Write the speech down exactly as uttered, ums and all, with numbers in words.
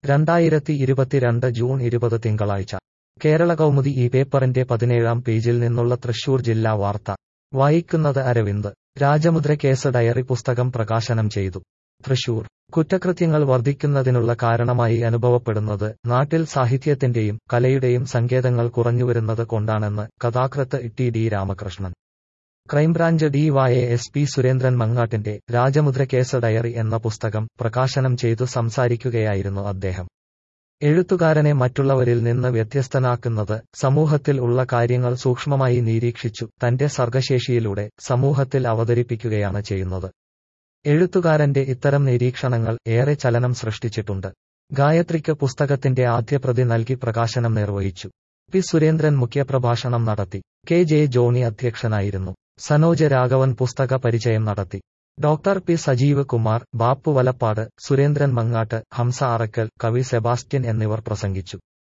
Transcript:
രണ്ടായിരത്തി ഇരുപത്തിരണ്ട് ജൂൺ ഇരുപത് തിങ്കളാഴ്ച കേരള കൗമുദി ഈ പേപ്പറിന്റെ പതിനേഴാം പേജിൽ നിന്നുള്ള തൃശൂർ ജില്ലാ വാർത്ത വായിക്കുന്നത് അരവിന്ദ്. രാജമുദ്ര കേസ് ഡയറി പുസ്തകം പ്രകാശനം ചെയ്തു. തൃശൂർ. കുറ്റകൃത്യങ്ങൾ വർദ്ധിക്കുന്നതിനുള്ള കാരണമായി അനുഭവപ്പെടുന്നത് നാട്ടിൽ സാഹിത്യത്തിന്റെയും കലയുടെയും സങ്കേതങ്ങൾ കുറഞ്ഞുവരുന്നത് കൊണ്ടാണെന്ന് കഥാകൃത്ത് T D Ramakrishnan. Crime branch D Y S P Surendran മങ്ങാട്ടിന്റെ രാജമുദ്ര കേസ് ഡയറി എന്ന പുസ്തകം പ്രകാശനം ചെയ്തു സംസാരിക്കുകയായിരുന്നു അദ്ദേഹം. എഴുത്തുകാരനെ മറ്റുള്ളവരിൽ നിന്ന് വ്യത്യസ്തനാക്കുന്നത് സമൂഹത്തിൽ ഉള്ള കാര്യങ്ങൾ സൂക്ഷ്മമായി നിരീക്ഷിച്ചു തന്റെ സർഗശേഷിയിലൂടെ സമൂഹത്തിൽ അവതരിപ്പിക്കുകയാണ് ചെയ്യുന്നത്. എഴുത്തുകാരന്റെ ഇത്തരം നിരീക്ഷണങ്ങൾ ഏറെ ചലനം സൃഷ്ടിച്ചിട്ടുണ്ട്. ഗായത്രിക്ക് പുസ്തകത്തിന്റെ ആദ്യ പ്രതി നൽകി പ്രകാശനം നിർവഹിച്ചു. പി സുരേന്ദ്രൻ മുഖ്യപ്രഭാഷണം നടത്തി. കെ ജെ ജോണി അധ്യക്ഷനായിരുന്നു. സനോജ് രാഘവൻ പുസ്തക പരിചയം നടത്തി. ഡോക്ടർ പി സജീവ് കുമാർ, ബാപ്പു വലപ്പാട്, സുരേന്ദ്രൻ മങ്ങാട്ട്, ഹംസ അറക്കൽ, കവി സെബാസ്റ്റ്യൻ എന്നിവർ പ്രസംഗിച്ചു.